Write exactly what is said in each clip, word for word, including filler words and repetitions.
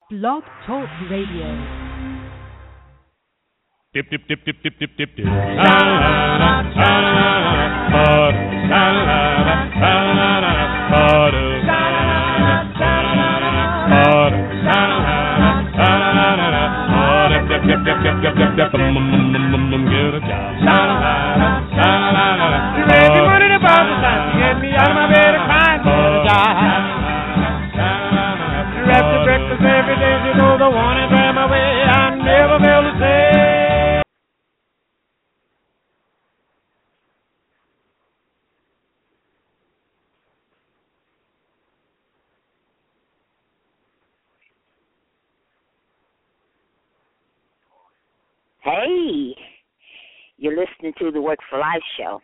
Blog Talk Radio. Dip dip dip dip dip dip dip dip. La la la la la la la la la dip dip dip dip dip dip dip. Get a job. La la la la la la. You made me money to buy the time. You get me out of my bed and crying for a job. You wrap the breakfast every day. You know the one and ram away. I never felt the same. Hey, you're listening to the Work for Life show.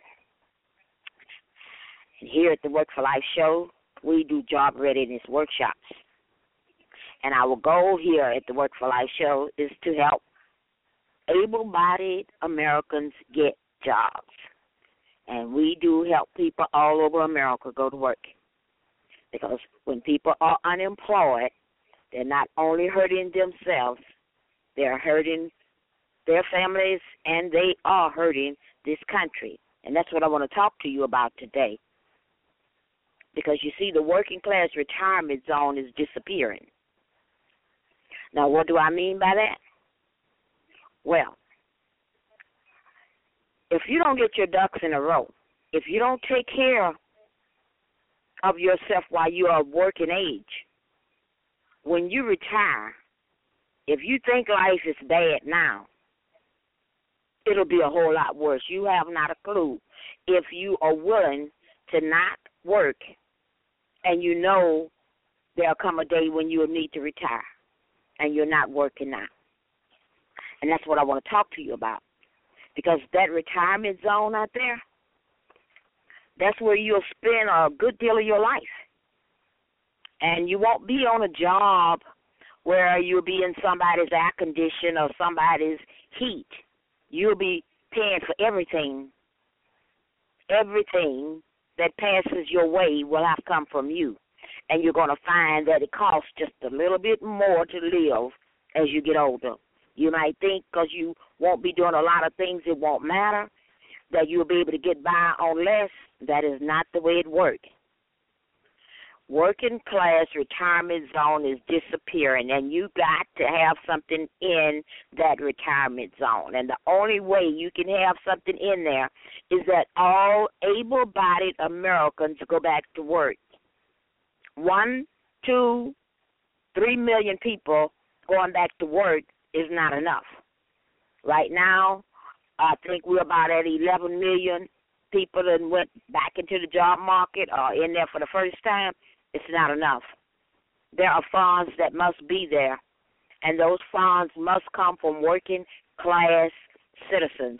And here at the Work for Life show, we do job readiness workshops. And our goal here at the Work for Life show is to help able-bodied Americans get jobs. And we do help people all over America go to work. Because when people are unemployed, they're not only hurting themselves, they're hurting their families, and they are hurting this country. And that's what I want to talk to you about today. Because, you see, the working class retirement zone is disappearing. Now, what do I mean by that? Well, if you don't get your ducks in a row, if you don't take care of yourself while you are of working age, when you retire, if you think life is bad now, it'll be a whole lot worse. You have not a clue. If you are willing to not work and you know there'll come a day when you'll need to retire and you're not working now. And that's what I want to talk to you about. Because that retirement zone out there, that's where you'll spend a good deal of your life. And you won't be on a job where you'll be in somebody's air condition or somebody's heat. You'll be paying for everything. Everything that passes your way will have come from you. And you're going to find that it costs just a little bit more to live as you get older. You might think because you won't be doing a lot of things, it won't matter, that you'll be able to get by on less. That is not the way it works. Working class retirement zone is disappearing, and you got to have something in that retirement zone. And the only way you can have something in there is that all able-bodied Americans go back to work. One, two, three million people going back to work is not enough. Right now, I think we're about at eleven million people that went back into the job market or in there for the first time. It's not enough. There are funds that must be there, and those funds must come from working class citizens.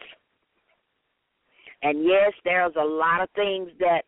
And yes, there's a lot of things that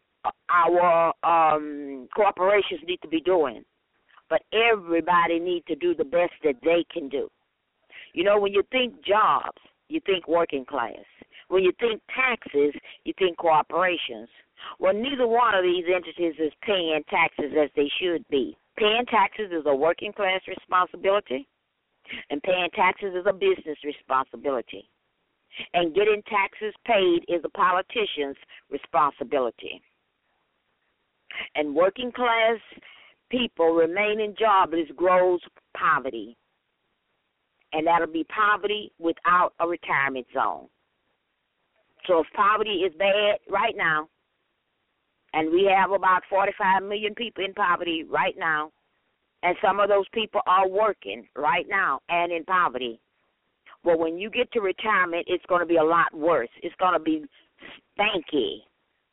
our um, corporations need to be doing, but everybody needs to do the best that they can do. You know, when you think jobs, you think working class. When you think taxes, you think corporations. Well, neither one of these entities is paying taxes as they should be. Paying taxes is a working class responsibility, and paying taxes is a business responsibility. And getting taxes paid is a politician's responsibility. And working class people remaining jobless grows poverty, and that'll be poverty without a retirement zone. So if poverty is bad right now, and we have about forty-five million people in poverty right now, and some of those people are working right now and in poverty. Well, when you get to retirement, it's going to be a lot worse. It's going to be stanky.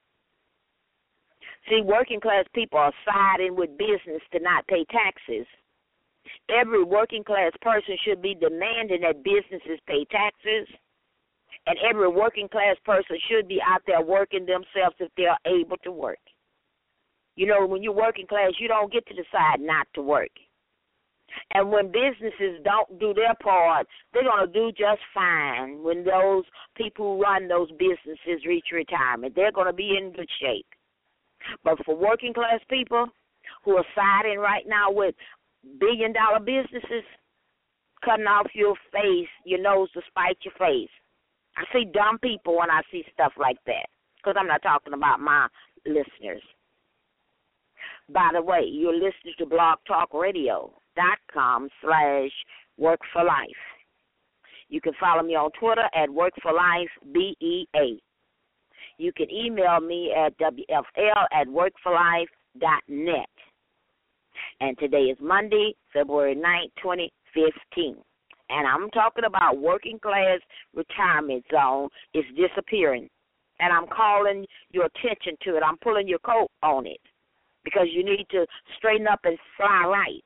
See, working class people are siding with business to not pay taxes. Every working class person should be demanding that businesses pay taxes, and every working class person should be out there working themselves if they are able to work. You know, when you're working class, you don't get to decide not to work. And when businesses don't do their part, they're going to do just fine when those people who run those businesses reach retirement. They're going to be in good shape. But for working class people who are siding right now with billion dollar businesses cutting off your face, your nose to spite your face. I see dumb people when I see stuff like that, because I'm not talking about my listeners. By the way, you're listening to blog talk radio dot com slash work for life. You can follow me on Twitter at work for life B E A. You can email me at W F L at work for life dot net. And today is Monday, February ninth, twenty fifteen. And I'm talking about working class retirement zone is disappearing. And I'm calling your attention to it. I'm pulling your coat on it because you need to straighten up and fly right.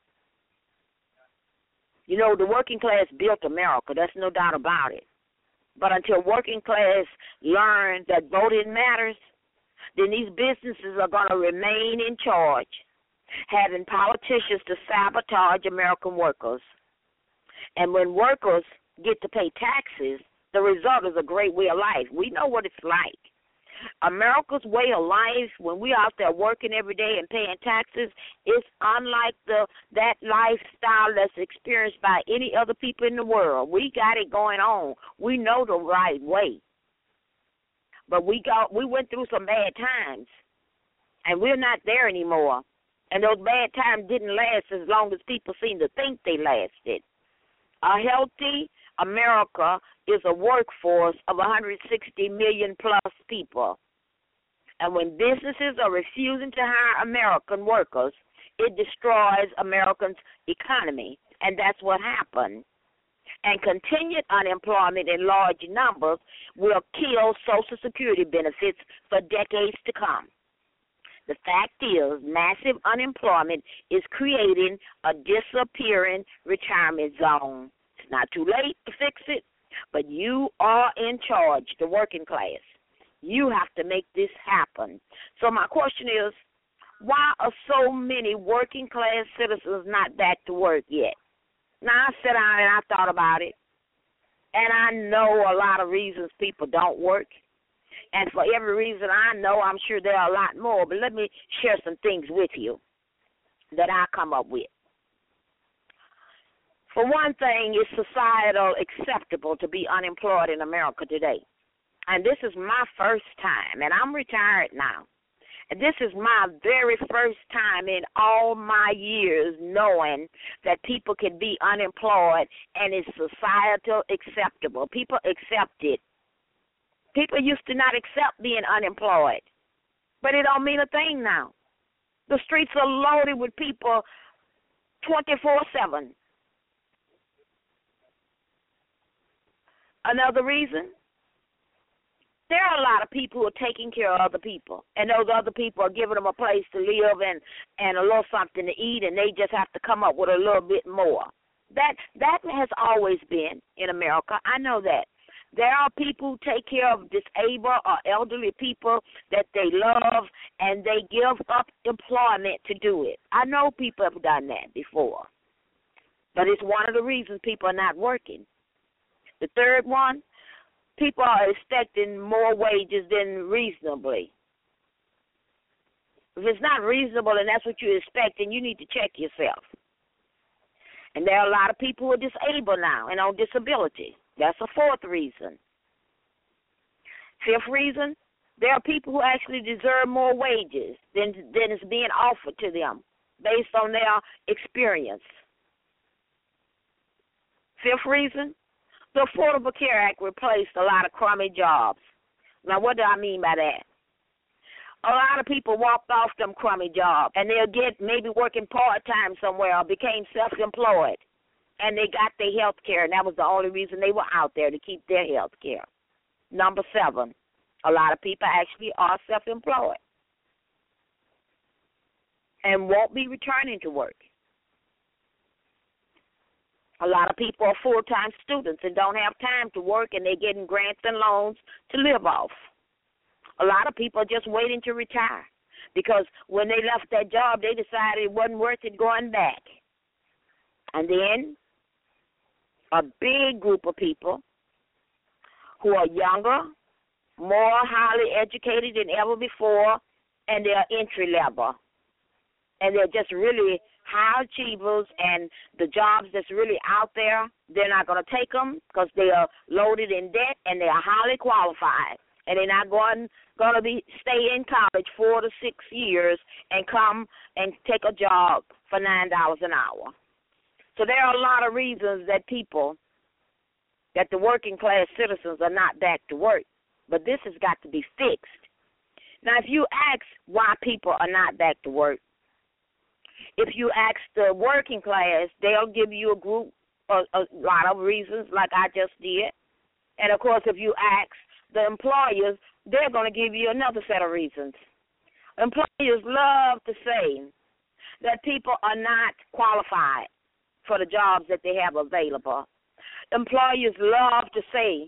You know, the working class built America. There's no doubt about it. But until working class learn that voting matters, then these businesses are going to remain in charge, having politicians to sabotage American workers. And when workers get to pay taxes, the result is a great way of life. We know what it's like. America's way of life, when we're out there working every day and paying taxes, is unlike the that lifestyle that's experienced by any other people in the world. We got it going on. We know the right way. But we got we went through some bad times, and we're not there anymore. And those bad times didn't last as long as people seem to think they lasted. A healthy America is a workforce of one hundred sixty million plus people. And when businesses are refusing to hire American workers, it destroys Americans' economy. And that's what happened. And continued unemployment in large numbers will kill Social Security benefits for decades to come. The fact is, massive unemployment is creating a disappearing retirement zone. It's not too late to fix it, but you are in charge, the working class. You have to make this happen. So my question is, why are so many working class citizens not back to work yet? Now, I sat down and I thought about it, and I know a lot of reasons people don't work. And for every reason I know, I'm sure there are a lot more. But let me share some things with you that I come up with. For one thing, it's societal acceptable to be unemployed in America today. And this is my first time, and I'm retired now. And this is my very first time in all my years knowing that people can be unemployed and it's societal acceptable. People accept it. People used to not accept being unemployed, but it don't mean a thing now. The streets are loaded with people twenty-four seven. Another reason, there are a lot of people who are taking care of other people, and those other people are giving them a place to live and, and a little something to eat, and they just have to come up with a little bit more. That that has always been in America. I know that. There are people who take care of disabled or elderly people that they love, and they give up employment to do it. I know people have done that before, but it's one of the reasons people are not working. The third one, people are expecting more wages than reasonably. If it's not reasonable and that's what you're expecting, you need to check yourself. And there are a lot of people who are disabled now and on disability. That's a fourth reason. Fifth reason, there are people who actually deserve more wages than, than is being offered to them based on their experience. Fifth reason, the Affordable Care Act replaced a lot of crummy jobs. Now, what do I mean by that? A lot of people walked off them crummy jobs, and they'll get maybe working part-time somewhere or became self-employed, and they got their health care, and that was the only reason they were out there, to keep their health care. Number seven, a lot of people actually are self-employed and won't be returning to work. A lot of people are full-time students and don't have time to work, and they're getting grants and loans to live off. A lot of people are just waiting to retire because when they left that job, they decided it wasn't worth it going back. And then a big group of people who are younger, more highly educated than ever before, and they're entry level. And they're just really high achievers and the jobs that's really out there, they're not going to take them because they are loaded in debt and they are highly qualified. And they're not going going to be stay in college four to six years and come and take a job for nine dollars an hour. So there are a lot of reasons that people, that the working class citizens are not back to work. But this has got to be fixed. Now, if you ask why people are not back to work, if you ask the working class, they'll give you a group, a, a lot of reasons, like I just did. And, of course, if you ask the employers, they're going to give you another set of reasons. Employers love to say that people are not qualified for the jobs that they have available. Employers love to say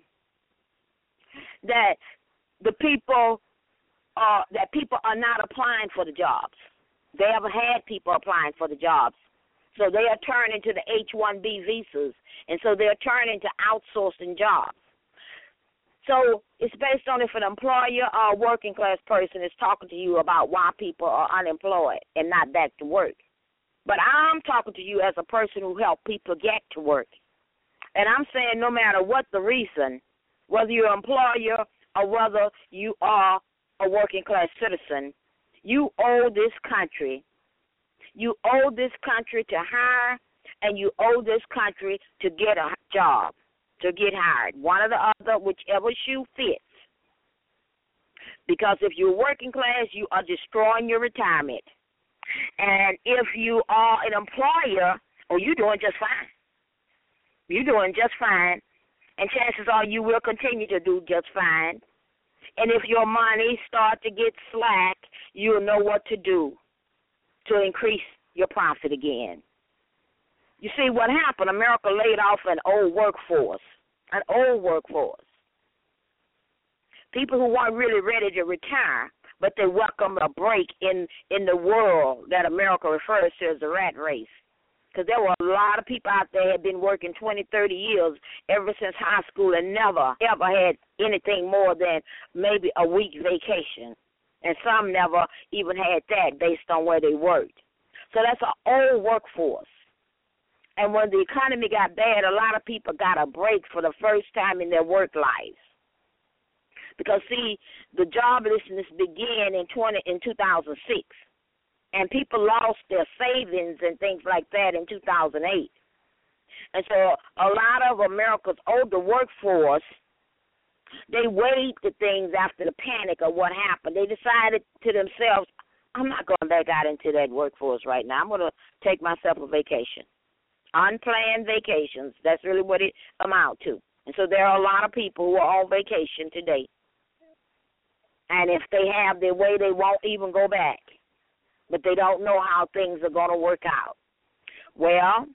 that the people are, that people are not applying for the jobs. They haven't had people applying for the jobs. So they are turning to the H one B visas, and so they're turning to outsourcing jobs. So it's based on if an employer or a working class person is talking to you about why people are unemployed and not back to work. But I'm talking to you as a person who helped people get to work. And I'm saying no matter what the reason, whether you're an employer or whether you are a working class citizen, you owe this country. You owe this country to hire, and you owe this country to get a job, to get hired, one or the other, whichever shoe fits. Because if you're working class, you are destroying your retirement. And if you are an employer, oh, you're doing just fine. You're doing just fine. And chances are you will continue to do just fine. And if your money starts to get slack, you'll know what to do to increase your profit again. You see, what happened, America laid off an old workforce, an old workforce. People who weren't really ready to retire, but they welcomed a break in, in the world that America refers to as the rat race. Because there were a lot of people out there who had been working twenty, thirty years ever since high school and never, ever had anything more than maybe a week vacation. And some never even had that based on where they worked. So that's an old workforce. And when the economy got bad, a lot of people got a break for the first time in their work lives. Because, see, the joblessness began in twenty in two thousand six, and people lost their savings and things like that in two thousand eight. And so a lot of America's older workforce, they weighed the things after the panic of what happened. They decided to themselves, I'm not going back out into that workforce right now. I'm going to take myself a vacation. Unplanned vacations, that's really what it amounts to. And so there are a lot of people who are on vacation today. And if they have their way, they won't even go back. But they don't know how things are going to work out. Well,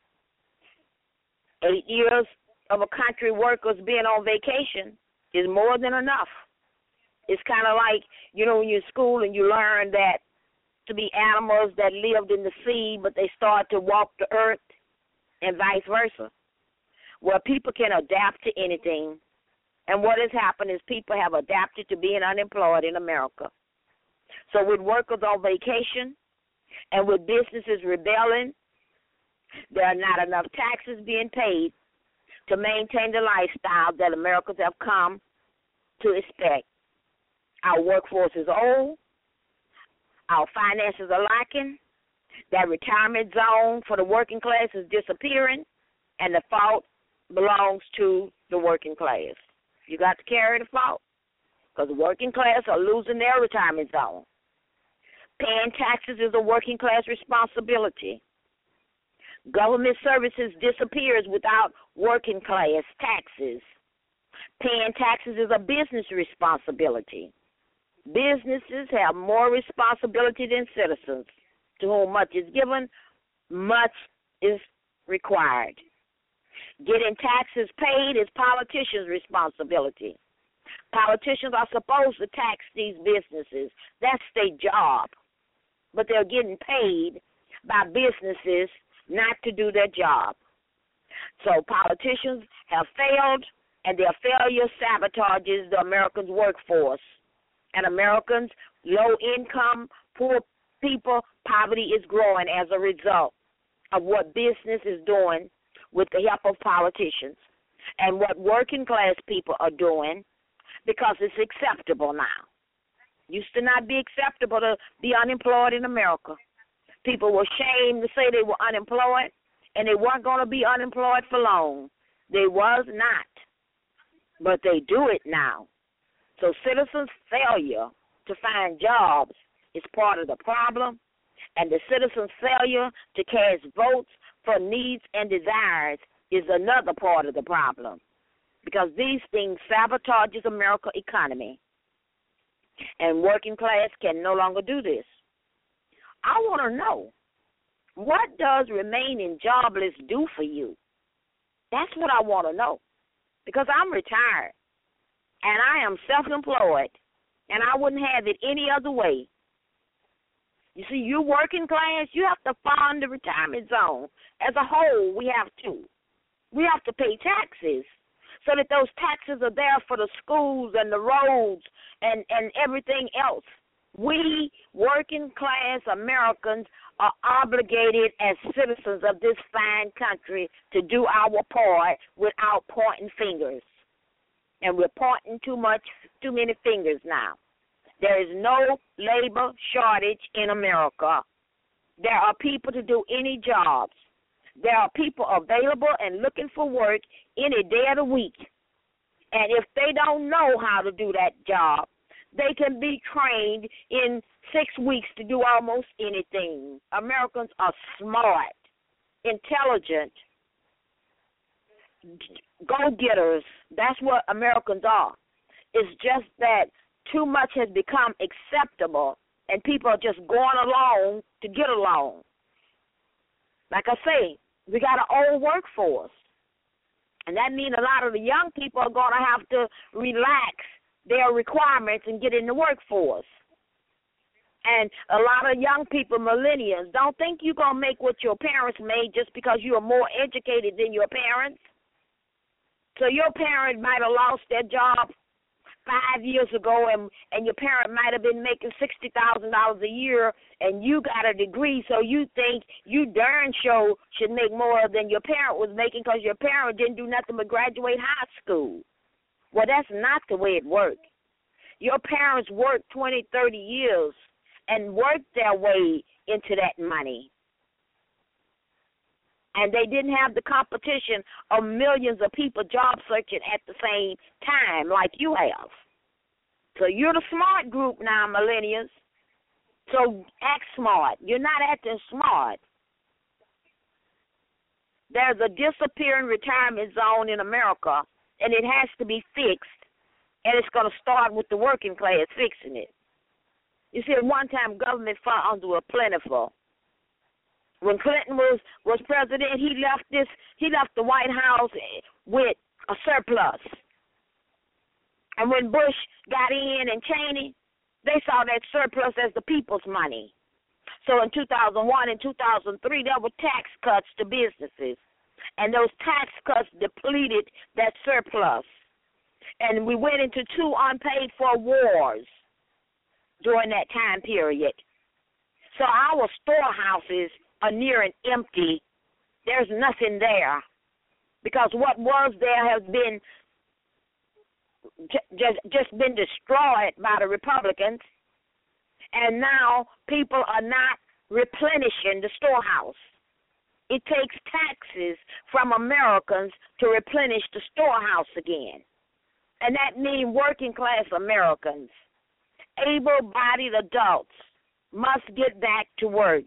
eight years of a country workers being on vacation is more than enough. It's kind of like, you know, when you're in school and you learn that to be animals that lived in the sea, but they start to walk the earth and vice versa. Well, people can adapt to anything. And what has happened is people have adapted to being unemployed in America. So with workers on vacation and with businesses rebelling, there are not enough taxes being paid to maintain the lifestyle that Americans have come to expect. Our workforce is old. Our finances are lacking. That retirement zone for the working class is disappearing, and the fault belongs to the working class. You got to carry the fault because the working class are losing their retirement zone. Paying taxes is a working class responsibility. Government services disappears without working class taxes. Paying taxes is a business responsibility. Businesses have more responsibility than citizens. To whom much is given, much is required. Getting taxes paid is politicians' responsibility. Politicians are supposed to tax these businesses. That's their job. But they're getting paid by businesses not to do their job. So politicians have failed, and their failure sabotages the Americans' workforce. And Americans, low income, poor people, poverty is growing as a result of what business is doing with the help of politicians and what working class people are doing because it's acceptable now. Used to not be acceptable to be unemployed in America. People were ashamed to say they were unemployed, and they weren't going to be unemployed for long. They was not, but they do it now. So citizens' failure to find jobs is part of the problem, and the citizens' failure to cast votes for needs and desires is another part of the problem, because these things sabotages America's economy, and working class can no longer do this. I want to know, what does remaining jobless do for you? That's what I want to know, because I'm retired, and I am self-employed, and I wouldn't have it any other way. You see, you working class, you have to fund the retirement zone. As a whole, we have to. We have to pay taxes so that those taxes are there for the schools and the roads and, and everything else. We, working class Americans, are obligated as citizens of this fine country to do our part without pointing fingers. And we're pointing too much, too many fingers now. There is no labor shortage in America. There are people to do any jobs. There are people available and looking for work any day of the week. And if they don't know how to do that job, they can be trained in six weeks to do almost anything. Americans are smart, intelligent, go-getters. That's what Americans are. It's just that too much has become acceptable, and people are just going along to get along. Like I say, we got an old workforce, and that means a lot of the young people are going to have to relax their requirements and get in the workforce. And a lot of young people, millennials, don't think you're going to make what your parents made just because you are more educated than your parents. So your parent might have lost their job five years ago, and, and your parent might have been making sixty thousand dollars a year, and you got a degree, so you think you darn sure should make more than your parent was making because your parent didn't do nothing but graduate high school. Well, that's not the way it worked. Your parents worked twenty, thirty years and worked their way into that money. And they didn't have the competition of millions of people job searching at the same time like you have. So you're the smart group now, millennials. So act smart. You're not acting smart. There's a disappearing retirement zone in America, and it has to be fixed, and it's going to start with the working class fixing it. You see, at one time, government funds were plentiful. When Clinton was, was president, he left this. He left the White House with a surplus. And when Bush got in and Cheney, they saw that surplus as the people's money. So in two thousand one and two thousand three, there were tax cuts to businesses, and those tax cuts depleted that surplus. And we went into two unpaid-for wars during that time period. So our storehouses are near and empty. There's nothing there because what was there has been just just been destroyed by the Republicans, and now people are not replenishing the storehouse. It takes taxes from Americans to replenish the storehouse again, and that means working class Americans, able-bodied adults, must get back to work.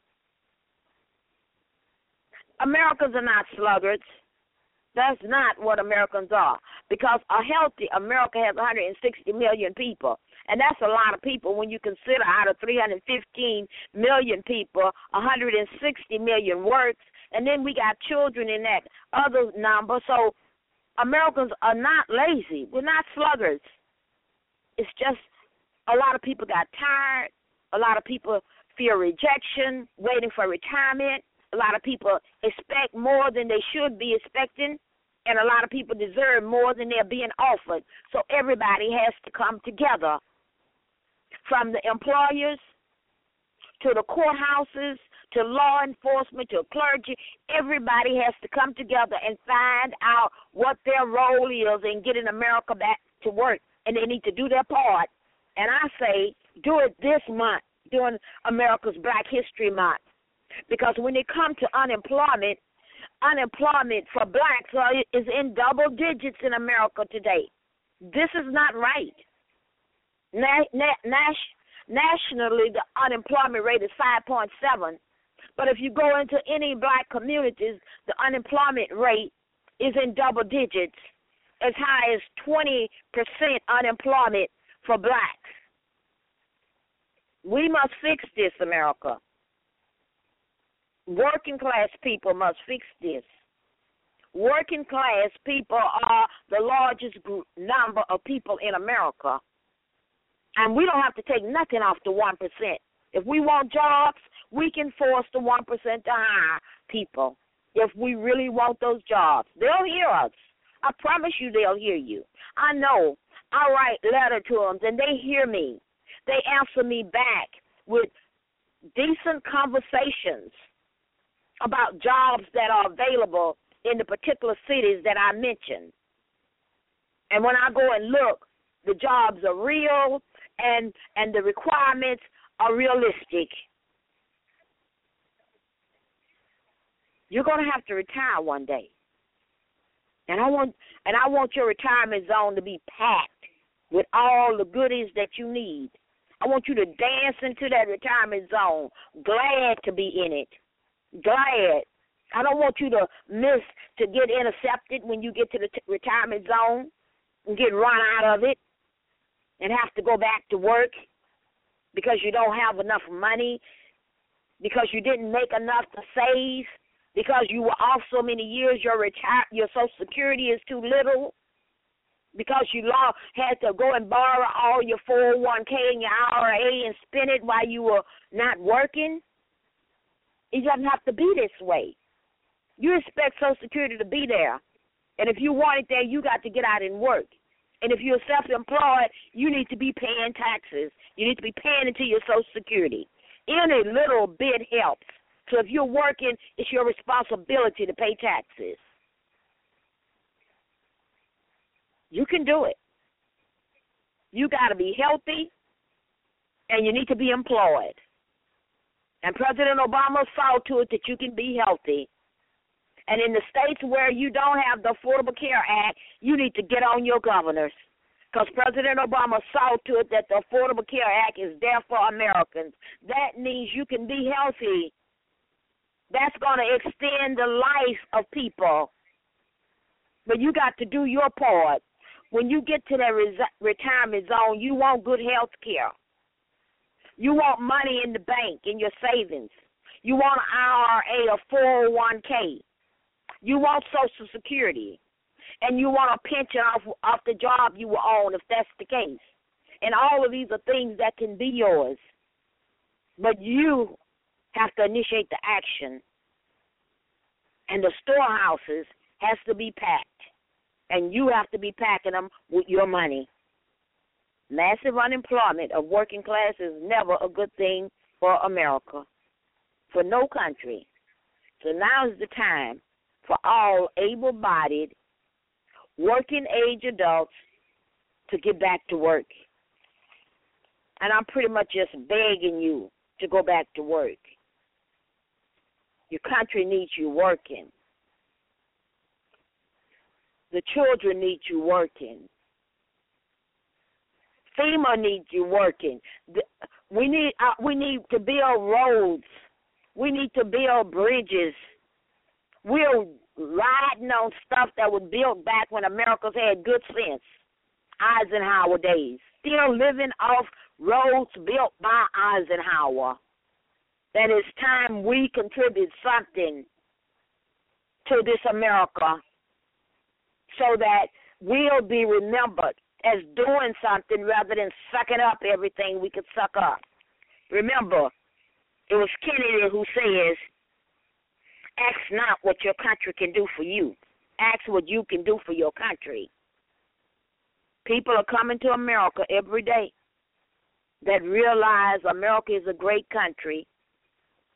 Americans are not sluggards. That's not what Americans are, because a healthy America has one hundred sixty million people, and that's a lot of people when you consider out of three hundred fifteen million people, one hundred sixty million works, and then we got children in that other number. So Americans are not lazy. We're not sluggards. It's just a lot of people got tired. A lot of people fear rejection, waiting for retirement. A lot of people expect more than they should be expecting, and a lot of people deserve more than they're being offered. So everybody has to come together, from the employers to the courthouses, to law enforcement, to clergy. Everybody has to come together and find out what their role is in getting America back to work, and they need to do their part. And I say do it this month, during America's Black History Month, because when it comes to unemployment, unemployment for blacks is in double digits in America today. This is not right. Na- na- nas- nationally, the unemployment rate is five point seven, but if you go into any black communities, the unemployment rate is in double digits, as high as twenty percent unemployment for blacks. We must fix this, America. Working class people must fix this. Working class people are the largest group, number of people in America. And we don't have to take nothing off the one percent. If we want jobs, we can force the one percent to hire people if we really want those jobs. They'll hear us. I promise you they'll hear you. I know. I write letter to them, and they hear me. They answer me back with decent conversations about jobs that are available in the particular cities that I mentioned. And when I go and look, the jobs are real and and the requirements are realistic. You're going to have to retire one day. And I want and I want your retirement zone to be packed with all the goodies that you need. I want you to dance into that retirement zone, glad to be in it. Glad. I don't want you to miss, to get intercepted when you get to the t- retirement zone and get run out of it and have to go back to work because you don't have enough money, because you didn't make enough to save, because you were off so many years, your retire, your Social Security is too little, because you law, had to go and borrow all your four oh one k and your I R A and spend it while you were not working. It doesn't have to be this way. You expect Social Security to be there. And if you want it there, you got to get out and work. And if you're self-employed, you need to be paying taxes. You need to be paying into your Social Security. Any little bit helps. So if you're working, it's your responsibility to pay taxes. You can do it. You got to be healthy, and you need to be employed. And President Obama saw to it that you can be healthy. And in the states where you don't have the Affordable Care Act, you need to get on your governors, because President Obama saw to it that the Affordable Care Act is there for Americans. That means you can be healthy. That's going to extend the life of people. But you got to do your part. When you get to that res- retirement zone, you want good health care. You want money in the bank, in your savings. You want an I R A, a four oh one k. You want Social Security. And you want a pension off, off the job you were on, if that's the case. And all of these are things that can be yours. But you have to initiate the action. And the storehouses has to be packed. And you have to be packing them with your money. Massive unemployment of working class is never a good thing for America, for no country. So now is the time for all able-bodied, working-age adults to get back to work. And I'm pretty much just begging you to go back to work. Your country needs you working. The children need you working. FEMA needs you working. We need uh, we need to build roads. We need to build bridges. We're riding on stuff that was built back when Americans had good sense, Eisenhower days. Still living off roads built by Eisenhower. That it's time we contribute something to this America, so that we'll be remembered as doing something rather than sucking up everything we could suck up. Remember, it was Kennedy who says, ask not what your country can do for you. Ask what you can do for your country. People are coming to America every day that realize America is a great country,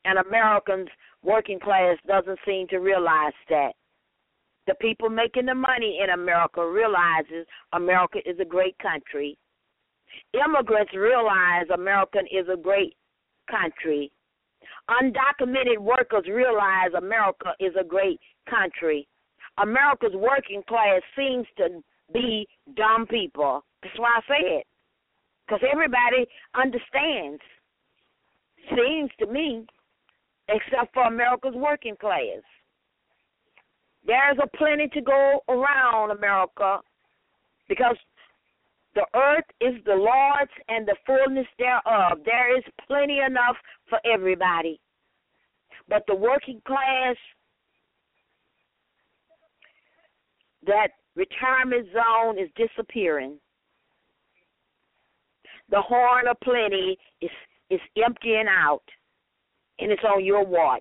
And Americans, working class, doesn't seem to realize that. The people making the money in America realizes America is a great country. Immigrants realize America is a great country. Undocumented workers realize America is a great country. America's working class seems to be dumb people. That's why I say it. Because everybody understands, seems to me, except for America's working class. There's a plenty to go around America because the earth is the Lord's and the fullness thereof. There is plenty enough for everybody. But the working class, that retirement zone is disappearing. The horn of plenty is, is emptying out, and it's on your watch.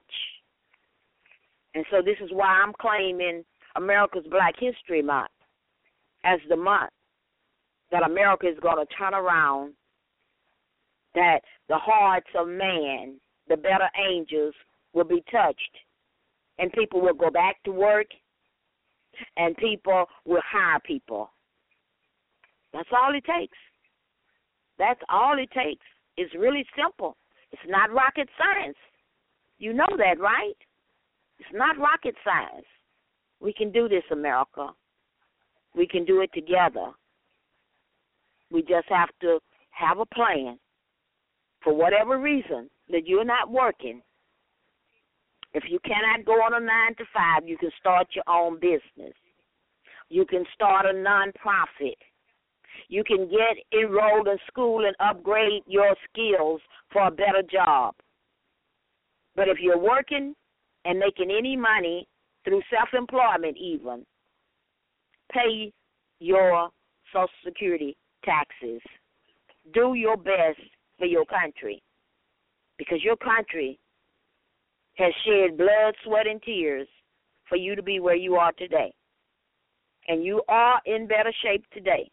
And so this is why I'm claiming America's Black History Month as the month that America is going to turn around, that the hearts of man, the better angels, will be touched, and people will go back to work, and people will hire people. That's all it takes. That's all it takes. It's really simple. It's not rocket science. You know that, right? It's not rocket science. We can do this, America. We can do it together. We just have to have a plan. For whatever reason that you're not working, if you cannot go on a nine to five, you can start your own business. You can start a nonprofit. You can get enrolled in school and upgrade your skills for a better job. But if you're working and making any money through self-employment even, pay your Social Security taxes. Do your best for your country, because your country has shed blood, sweat, and tears for you to be where you are today. And you are in better shape today.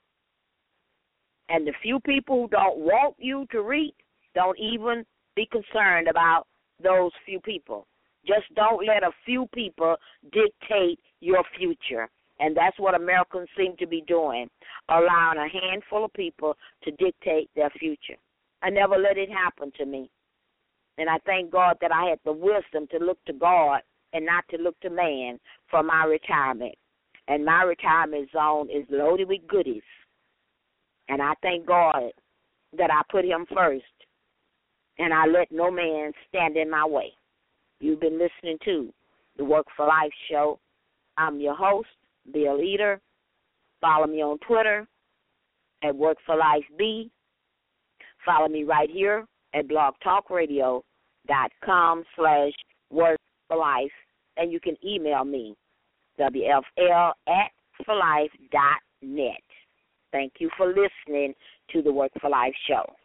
And the few people who don't want you to reap, don't even be concerned about those few people. Just don't let a few people dictate your future. And that's what Americans seem to be doing, allowing a handful of people to dictate their future. I never let it happen to me. And I thank God that I had the wisdom to look to God and not to look to man for my retirement. And my retirement zone is loaded with goodies. And I thank God that I put him first, and I let no man stand in my way. You've been listening to the Work for Life show. I'm your host, Bill Eater. Follow me on Twitter at Work for Life B. Follow me right here at blogtalkradio.com slash Work for Life. And you can email me, W F L at for life dot net. Thank you for listening to the Work for Life show.